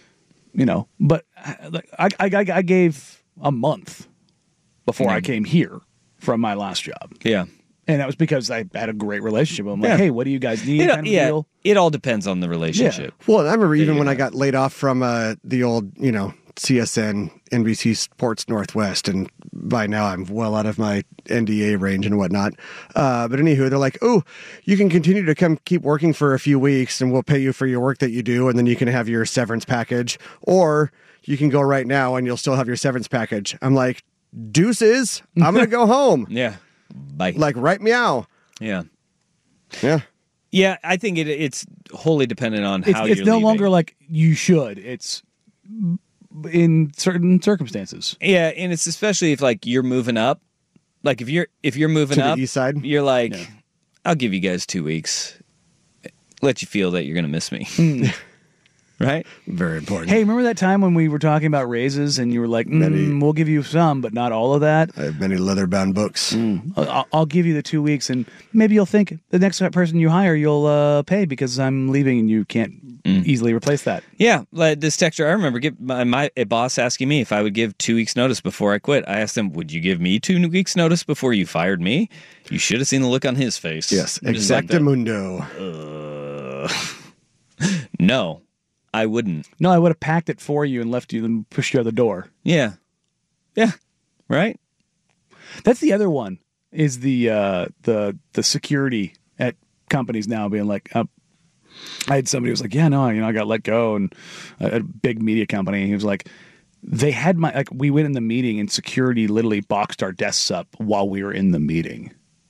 you know, but uh, like, I, I, I gave a month before I came here from my last job. Yeah. And that was because I had a great relationship. I'm like, Yeah. hey, what do you guys need? It, kind of yeah, deal. it all depends on the relationship. Well, I remember even when I got laid off from uh, the old, you know, C S N, N B C Sports Northwest, and by now I'm well out of my N D A range and whatnot. Uh, but anywho, they're like, oh, you can continue to come keep working for a few weeks and we'll pay you for your work that you do, and then you can have your severance package, or you can go right now and you'll still have your severance package. I'm like, deuces, I'm going to go home. Yeah. Bye. Like, right meow. Yeah. Yeah. Yeah, I think it, it's wholly dependent on It's, how it's you're no leaving. longer like you should. It's in certain circumstances. Yeah, and it's especially if like you're moving up. Like if you're if you're moving To the up, east side? you're like, I'll give you guys two weeks. Let you feel that you're gonna miss me. Right? Very important. Hey, remember that time when we were talking about raises and you were like, mm, we'll give you some, but not all of that? I have many leather-bound books. I'll, I'll give you the two weeks, and maybe you'll think the next person you hire you'll uh, pay because I'm leaving and you can't easily replace that. Yeah, like this texture. I remember get my, my a boss asking me if I would give two weeks notice before I quit. I asked him, "Would you give me two weeks notice before you fired me?" You should have seen the look on his face. Yes, I'm just like that. exactamundo. Uh, no, I wouldn't. No, I would have packed it for you and left you and pushed you out the door. Yeah, yeah, right. That's the other one. Is the uh, the the security at companies now being like, uh, I had somebody who was like, yeah, no, you know, I got let go, and a, a big media company. He was like, they had my like, we went in the meeting and security literally boxed our desks up while we were in the meeting.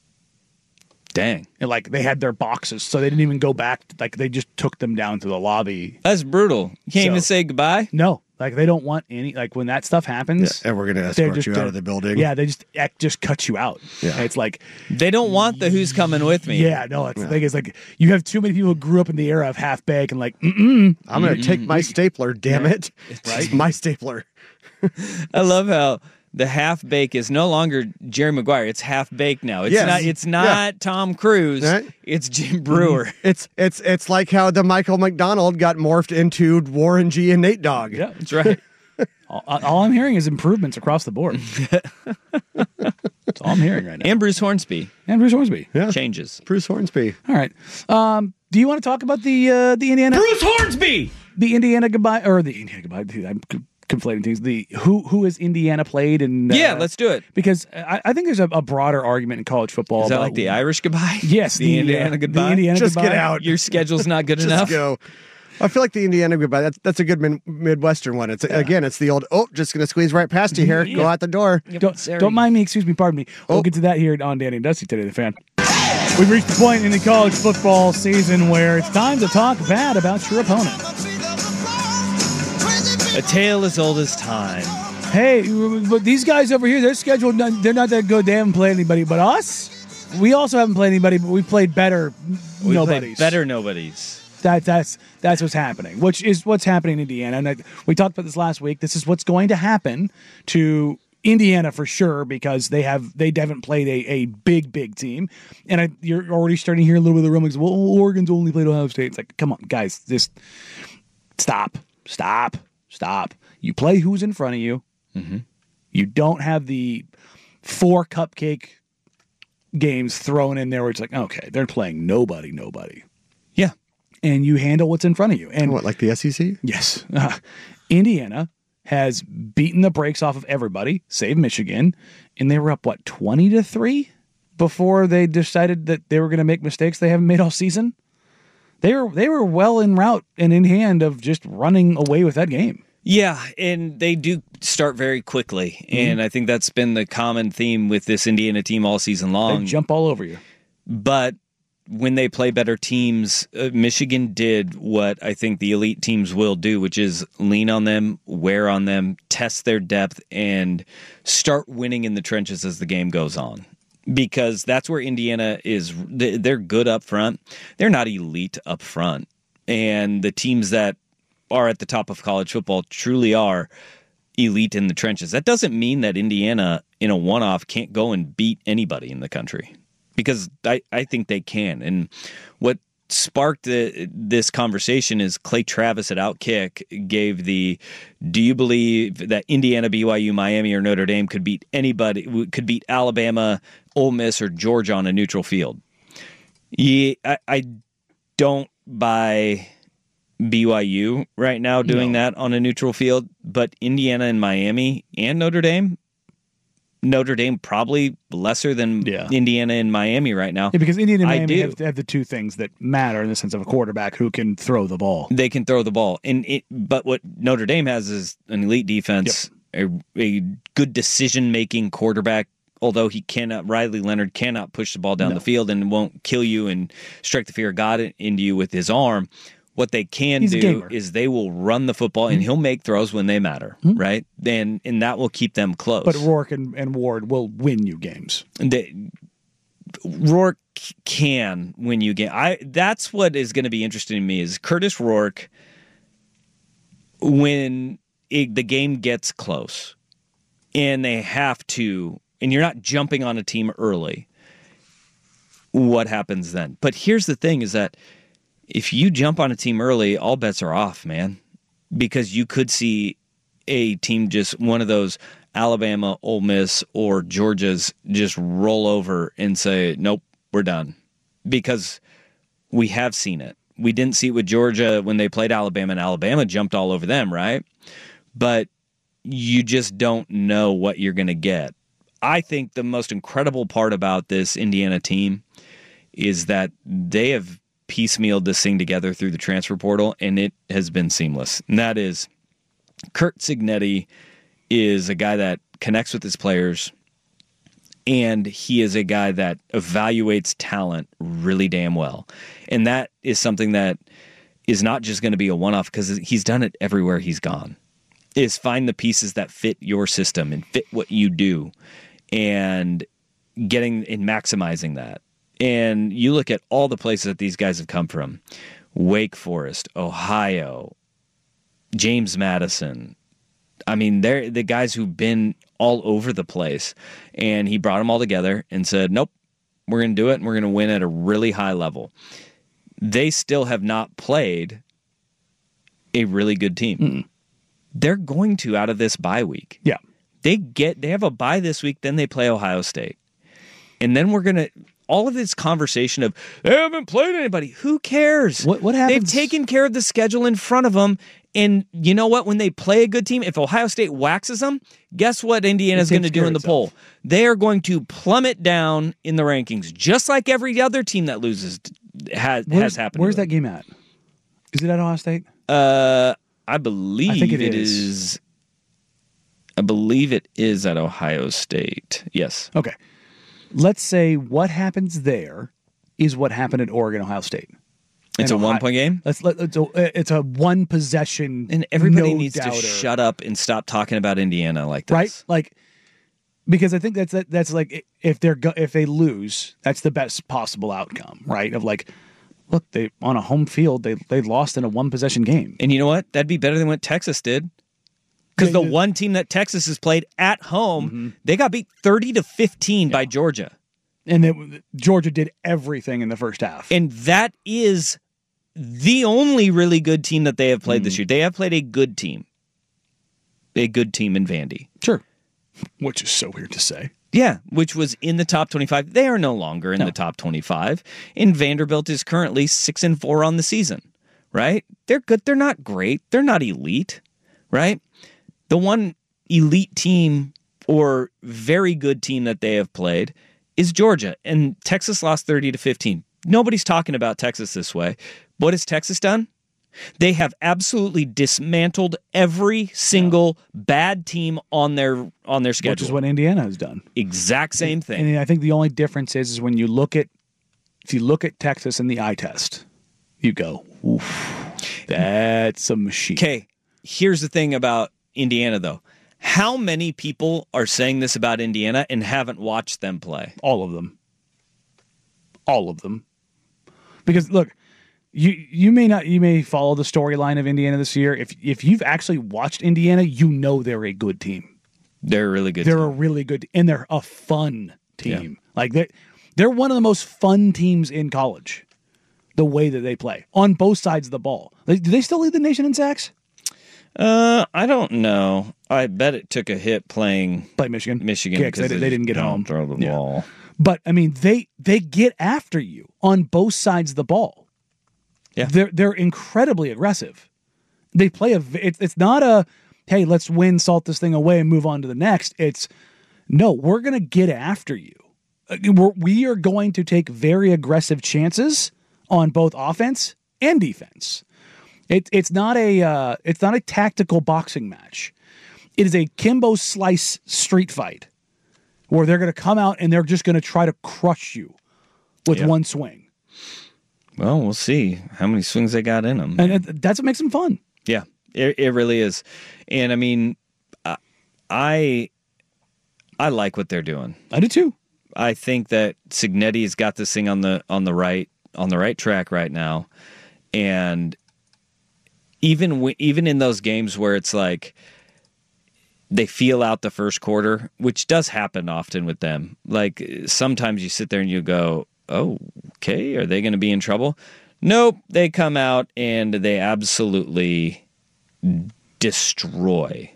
Dang. And like they had their boxes, so they didn't even go back. Like they just took them down to the lobby. That's brutal. You can't So- even say goodbye. No, like they don't want any. Like when that stuff happens, Yeah, and we're going to they're escort just you out gonna- of the building. Yeah, they just act, just cut you out. Yeah. It's like They don't want the who's coming with me. yeah, no. It's the thing is like you have too many people who grew up in the era of half baked and like, mm-mm. I'm going to take my stapler, damn it. Right? It's my stapler. I love how the half bake is no longer Jerry Maguire. It's half baked now. It's Yes. not. It's not Yeah. Tom Cruise. Right? It's Jim Brewer. It's it's it's like how the Michael McDonald got morphed into Warren G and Nate Dogg. Yeah, That's right. all, all I'm hearing is improvements across the board. That's all I'm hearing right now. And Bruce Hornsby And Bruce Hornsby. Yeah. changes. Bruce Hornsby. All right. Um, do you want to talk about the uh, the Indiana Bruce Hornsby. the Indiana goodbye or the Indiana goodbye? I'm c- conflating things. The who who has Indiana played and uh, Yeah, let's do it. because I, I think there's a, a broader argument in college football. Is that about, like the Irish goodbye? Yes, the, the, uh, Indiana the goodbye. Indiana Just goodbye. get out. Your schedule's not good Just enough. go. I feel like the Indiana goodbye. That's that's a good min- Midwestern one. It's again, it's the old. Oh, just gonna squeeze right past you here. Go Yeah. out the door. Don't, Sorry. don't mind me, excuse me, pardon me. We'll Oh. get to that here on Danny and Dusty today, the fan. We've reached the point in the college football season where it's time to talk bad about your opponent. A tale as old as time. Hey, but these guys over here, they're scheduled, they're not that good. They haven't played anybody. But us, we also haven't played anybody, but we've played better We nobodies. played better nobodies. That that's that's what's happening, which is what's happening in Indiana. And I, we talked about this last week. This is what's going to happen to Indiana for sure, because they have they haven't played a, a big big team, and I, you're already starting to hear a little bit of the rumblings. Well, Oregon's only played Ohio State. It's like, come on, guys, just stop, stop, stop. You play who's in front of you. Mm-hmm. You don't have the four cupcake games thrown in there where it's like, okay, they're playing nobody, nobody. Yeah, and you handle what's in front of you. And what, like the S E C? Yes, uh, Indiana has beaten the brakes off of everybody, save Michigan, and they were up, what, twenty to three before they decided that they were going to make mistakes they haven't made all season? They were they were well en route and in hand of just running away with that game. Yeah, and they do start very quickly, mm-hmm. and I think that's been the common theme with this Indiana team all season long. They jump all over you. But when they play better teams, uh, Michigan did what I think the elite teams will do, which is lean on them, wear on them, test their depth, and start winning in the trenches as the game goes on. Because that's where Indiana is. They're good up front. They're not elite up front. And the teams that are at the top of college football truly are elite in the trenches. That doesn't mean that Indiana, in a one-off, can't go and beat anybody in the country. Because I, I think they can. And what sparked the, this conversation is Clay Travis at Outkick gave the, do you believe that Indiana, B Y U, Miami, or Notre Dame could beat anybody, could beat Alabama, Ole Miss, or Georgia on a neutral field? Yeah, I, I don't buy B Y U right now doing no. that on a neutral field, but Indiana and Miami and Notre Dame, Notre Dame probably lesser than yeah. Indiana and Miami right now. Yeah, because Indiana and Miami have, have the two things that matter in the sense of a quarterback who can throw the ball. They can throw the ball, and it, but what Notre Dame has is an elite defense, yep. a, a good decision-making quarterback. Although he cannot, Riley Leonard cannot push the ball down no. the field and won't kill you and strike the fear of God into you with his arm. What they can He's do is they will run the football, and mm-hmm. he'll make throws when they matter, mm-hmm. right? And and that will keep them close. But Rourke and, and Ward will win you games. They, Rourke can win you games. I that's what is going to be interesting to me is Curtis Rourke, when it, the game gets close, and they have to, and you're not jumping on a team early, what happens then? But here's the thing is that if you jump on a team early, all bets are off, man, because you could see a team just one of those Alabama, Ole Miss, or Georgia's just roll over and say, nope, we're done, because we have seen it. We didn't see it with Georgia when they played Alabama, and Alabama jumped all over them, right? But you just don't know what you're going to get. I think the most incredible part about this Indiana team is that they have piecemealed this thing together through the transfer portal, and it has been seamless. And that is, Curt Cignetti is a guy that connects with his players, and he is a guy that evaluates talent really damn well. And that is something that is not just going to be a one-off, because he's done it everywhere he's gone, is find the pieces that fit your system and fit what you do, and getting and maximizing that. And you look at all the places that these guys have come from: Wake Forest, Ohio, James Madison. I mean, they're the guys who've been all over the place. And he brought them all together and said, nope, we're going to do it, and we're going to win at a really high level. They still have not played a really good team. Mm-mm. They're going to out of this bye week. Yeah. They get they have a bye this week, then they play Ohio State. And then we're going to... all of this conversation of they haven't played anybody. Who cares? What what happens? They've taken care of the schedule in front of them, and you know what? When they play a good team, if Ohio State waxes them, guess what Indiana's going to do in the poll? They are going to plummet down in the rankings, just like every other team that loses has where's, has happened. Where's that game at? Is it at Ohio State? Uh, I believe I think it, it is. is. I believe it is at Ohio State. Yes. Okay. Let's say what happens there is what happened at Oregon, Ohio State. It's and a Ohio, one-point game? Let's let, it's, a, it's a one-possession. And everybody no needs doubter. to shut up and stop talking about Indiana like this. Right? Like, because I think that's that's like if they're if they lose, that's the best possible outcome, right? Of like, Look, they on a home field, they they lost in a one possession game. And you know what? That'd be better than what Texas did. Because Yeah, the yeah. one team that Texas has played at home, mm-hmm. they got beat thirty to fifteen yeah. by Georgia. And it, Georgia did everything in the first half. And that is the only really good team that they have played mm. this year. They have played a good team. A good team in Vandy. Sure. Which is so weird to say. Yeah, which was in the top twenty-five. They are no longer in no. the top twenty-five. And Vanderbilt is currently six and four on the season, right? They're good. They're not great. They're not elite, right? The one elite team or very good team that they have played is Georgia, and Texas lost thirty to fifteen. Nobody's talking about Texas this way. What has Texas done? They have absolutely dismantled every single bad team on their on their schedule. Which is what Indiana has done. Exact same thing. And I think the only difference is, is when you look at if you look at Texas in the eye test, you go, oof, that's a machine. Okay, here's the thing about Indiana, though. How many people are saying this about Indiana and haven't watched them play? All of them. All of them. Because, look, you you may not you may follow the storyline of Indiana this year. If if you've actually watched Indiana, you know they're a good team. They're a really good they're team. a really good and they're a fun team. Yeah. Like they they're one of the most fun teams in college. The way that they play on both sides of the ball. Do they still lead the nation in sacks? Uh, I don't know. I bet it took a hit playing Play Michigan. Michigan yeah, because they, they didn't get home. Throw the yeah. ball. But I mean, they they get after you on both sides of the ball. Yeah, they're they're incredibly aggressive. They play a. It's it's not a hey, let's win, salt this thing away, and move on to the next. It's no, we're gonna get after you. We're, we are going to take very aggressive chances on both offense and defense. It, it's not a uh, it's not a tactical boxing match. It is a Kimbo Slice street fight where they're going to come out and they're just going to try to crush you with yeah. one swing. Well, we'll see how many swings they got in them. And it, that's what makes them fun. Yeah, it, it really is. And I mean, I I like what they're doing. I do too. I think that Cignetti's got this thing on the on the right on the right track right now, and even w- even in those games where it's like they feel out the first quarter, which does happen often with them. Like sometimes you sit there and you go, "Oh, okay, are they going to be in trouble?" Nope, they come out and they absolutely destroy.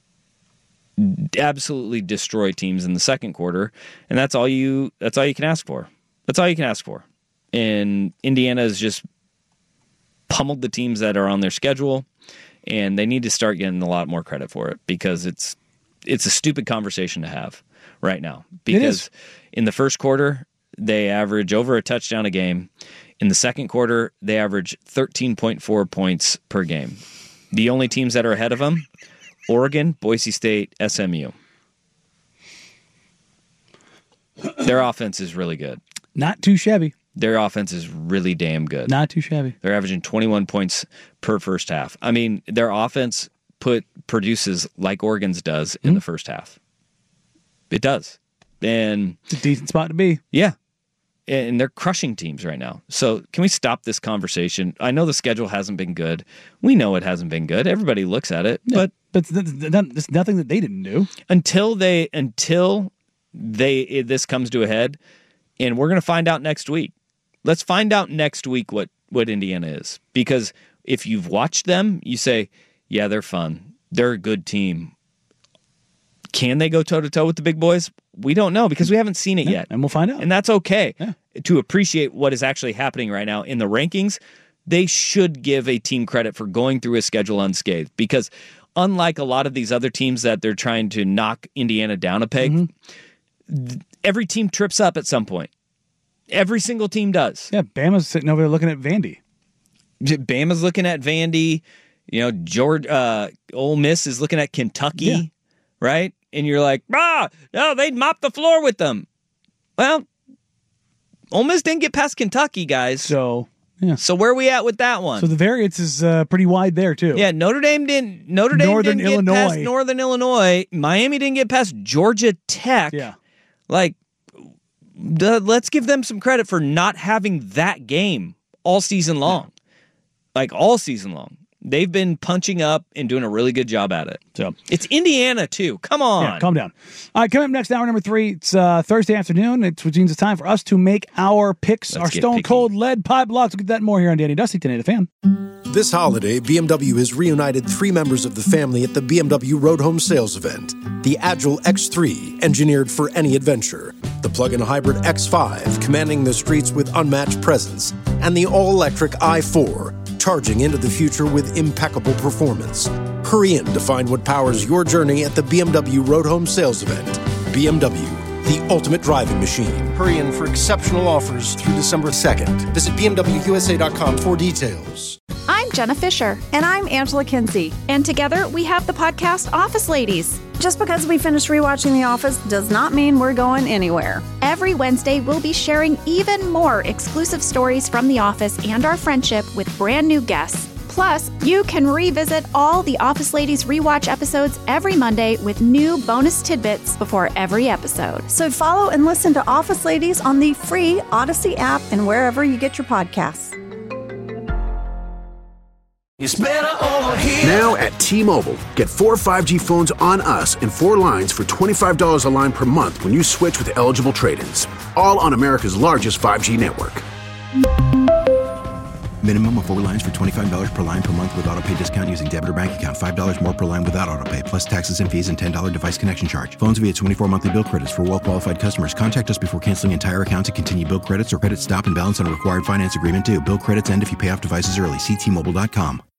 Absolutely destroy teams in the second quarter, and that's all you that's all you can ask for. That's all you can ask for. And Indiana has just pummeled the teams that are on their schedule, and they need to start getting a lot more credit for it because it's it's a stupid conversation to have right now. Because in the first quarter, they average over a touchdown a game. In the second quarter, they average thirteen point four points per game. The only teams that are ahead of them, Oregon, Boise State, S M U. Their offense is really good. Not too shabby. Their offense is really damn good. Not too shabby. They're averaging twenty-one points per first half. I mean, their offense put produces like Oregon's does in mm-hmm. the first half. It does. And it's a decent spot to be. Yeah. And they're crushing teams right now. So can we stop this conversation? I know the schedule hasn't been good. We know it hasn't been good. Everybody looks at it, yeah, but but it's nothing that they didn't do until they until they this comes to a head, and we're going to find out next week. Let's find out next week what what Indiana is, because if you've watched them, you say, yeah, they're fun. They're a good team. Can they go toe-to-toe with the big boys? We don't know because we haven't seen it yeah, yet. And we'll find out. And that's okay. Yeah. To appreciate what is actually happening right now in the rankings, they should give a team credit for going through a schedule unscathed, because unlike a lot of these other teams that they're trying to knock Indiana down a peg, mm-hmm. every team trips up at some point. Every single team does. Yeah, Bama's sitting over there looking at Vandy. Bama's looking at Vandy. You know, George, uh, Ole Miss is looking at Kentucky, yeah. right? And you're like, ah, no, they'd mop the floor with them. Well, Ole Miss didn't get past Kentucky, guys. So, yeah. So where are we at with that one? So the variance is uh, pretty wide there, too. Yeah, Notre Dame didn't Notre Dame Northern didn't Illinois. get past Northern Illinois. Miami didn't get past Georgia Tech. Yeah. Like, the, let's give them some credit for not having that game all season long. Like all season long. They've been punching up and doing a really good job at it. So it's Indiana, too. Come on. Yeah, calm down. All right, coming up next, hour number three. It's uh, Thursday afternoon, it's, which means it's time for us to make our picks, Let's our get Stone picky. Cold Lead Pipe Locks. We'll get that and more here on Danny and Dusty, ten eighty The Fan. This holiday, B M W has reunited three members of the family at the B M W Road Home Sales Event. The Agile X three, engineered for any adventure. The plug-in hybrid X five, commanding the streets with unmatched presence. And the all-electric i four, charging into the future with impeccable performance. Hurry in to find what powers your journey at the B M W Road Home Sales Event. B M W, the ultimate driving machine. Hurry in for exceptional offers through December second. Visit B M W U S A dot com for details. I'm Jenna Fisher. And I'm Angela Kinsey. And together we have the podcast Office Ladies. Just because we finished rewatching The Office does not mean we're going anywhere. Every Wednesday, we'll be sharing even more exclusive stories from The Office and our friendship with brand new guests. Plus, you can revisit all the Office Ladies rewatch episodes every Monday with new bonus tidbits before every episode. So follow and listen to Office Ladies on the free Odyssey app and wherever you get your podcasts. It's better over here. Now at T-Mobile, get four five G phones on us and four lines for twenty-five dollars a line per month when you switch with eligible trade-ins. All on America's largest five G network. Minimum of four lines for twenty-five dollars per line per month with autopay discount using debit or bank account. five dollars more per line without autopay, plus taxes and fees and ten dollars device connection charge. Phones via twenty-four monthly bill credits for well-qualified customers. Contact us before canceling entire account to continue bill credits or credit stop and balance on a required finance agreement due. Bill credits end if you pay off devices early. See T Mobile dot com.